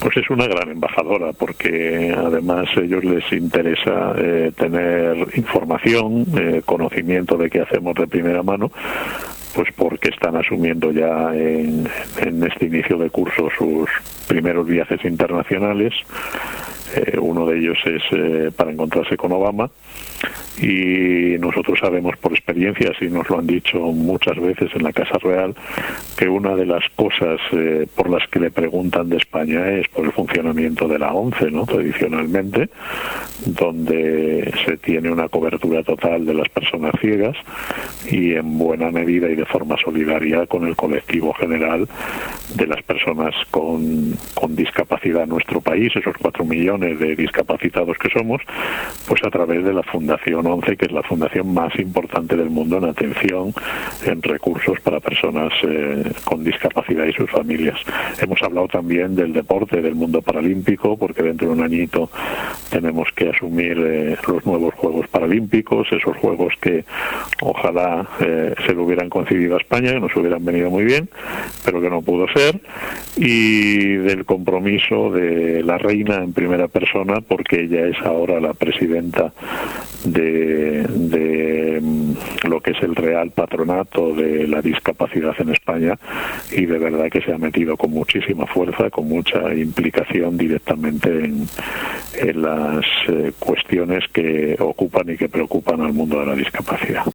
Pues es una gran embajadora, porque además a ellos les interesa tener información, conocimiento de qué hacemos de primera mano, pues porque están asumiendo ya en este inicio de curso sus primeros viajes internacionales. Uno de ellos es para encontrarse con Obama, y nosotros sabemos por experiencia, y nos lo han dicho muchas veces en la Casa Real, que una de las cosas por las que le preguntan de España es por el funcionamiento de la ONCE, ¿no? Tradicionalmente, donde se tiene una cobertura total de las personas ciegas y en buena medida y de forma solidaria con el colectivo general de las personas con discapacidad en nuestro país, esos 4 millones de discapacitados que somos, pues a través de la Fundación ONCE, que es la fundación más importante del mundo en atención, en recursos para personas con discapacidad y sus familias. Hemos hablado también del deporte, del mundo paralímpico, porque dentro de un añito tenemos que asumir los nuevos Juegos Paralímpicos, esos Juegos que ojalá se lo hubieran concedido a España, que nos hubieran venido muy bien, pero que no pudo ser, y del compromiso de la reina en primera persona, porque ella es ahora la presidenta de lo que es el Real Patronato de la Discapacidad en España, y de verdad que se ha metido con muchísima fuerza, con mucha implicación directamente en las cuestiones que ocupan y que preocupan al mundo de la discapacidad.